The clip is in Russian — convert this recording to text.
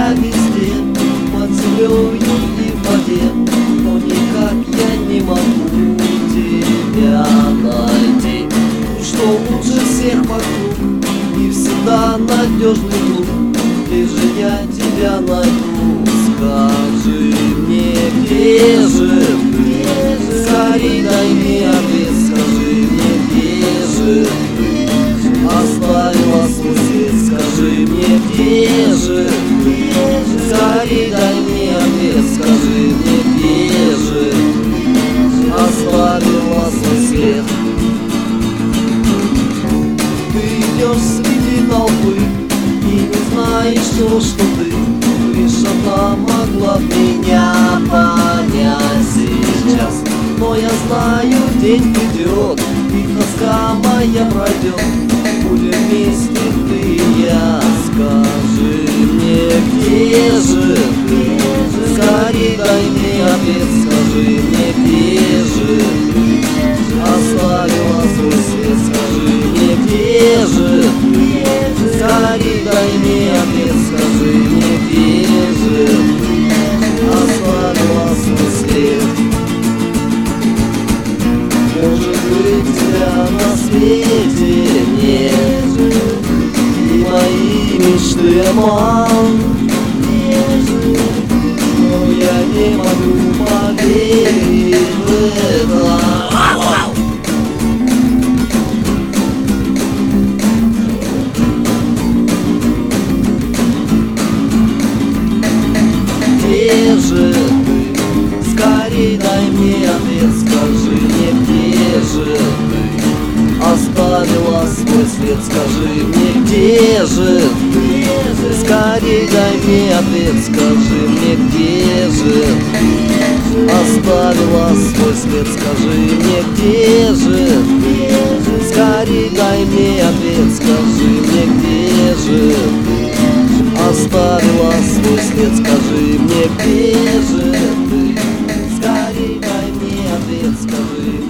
тебя везде, под землею и в воде, но никак я не могу тебя найти. Что лучше всех вокруг и всегда надежный друг, где же я тебя найду? Скажи мне, где же ты? Скорей дай мне ответ, скажи мне, где же ты? Оставила свой след, скажи мне, где же ты? Скорей дай мне ответ, скажи мне, где же ты? Оставила свой след. Ты идешь среди толпы и не знаешь, что ты лишь одна могла меня понять сейчас. Но я знаю, день придет, и тоска моя пройдет. Будем вместе ты и я. Скажи мне, где же ты? Скорей дай мне ответ, скажи мне, где же ты? Оставила свой след, скажи мне, где же ты? Скорей дай мне ответ, скажи мне, где же ты? Оставила свой след. Может быть, тебя на свете нет, и мои мечты обман, но я не могу поверить в это. Где же ты? Скорей дай мне ответ, скажи мне, где же ты? Оставила свой след, скажи мне, где же ты? Скорей дай мне ответ, скажи мне, где же ты? Оставила свой след, скажи мне, где же ты? Скорей дай мне ответ, скажи мне, где же ты? Оставила свой след, скажи мне, где же ты? Скорей дай мне ответ, скажи.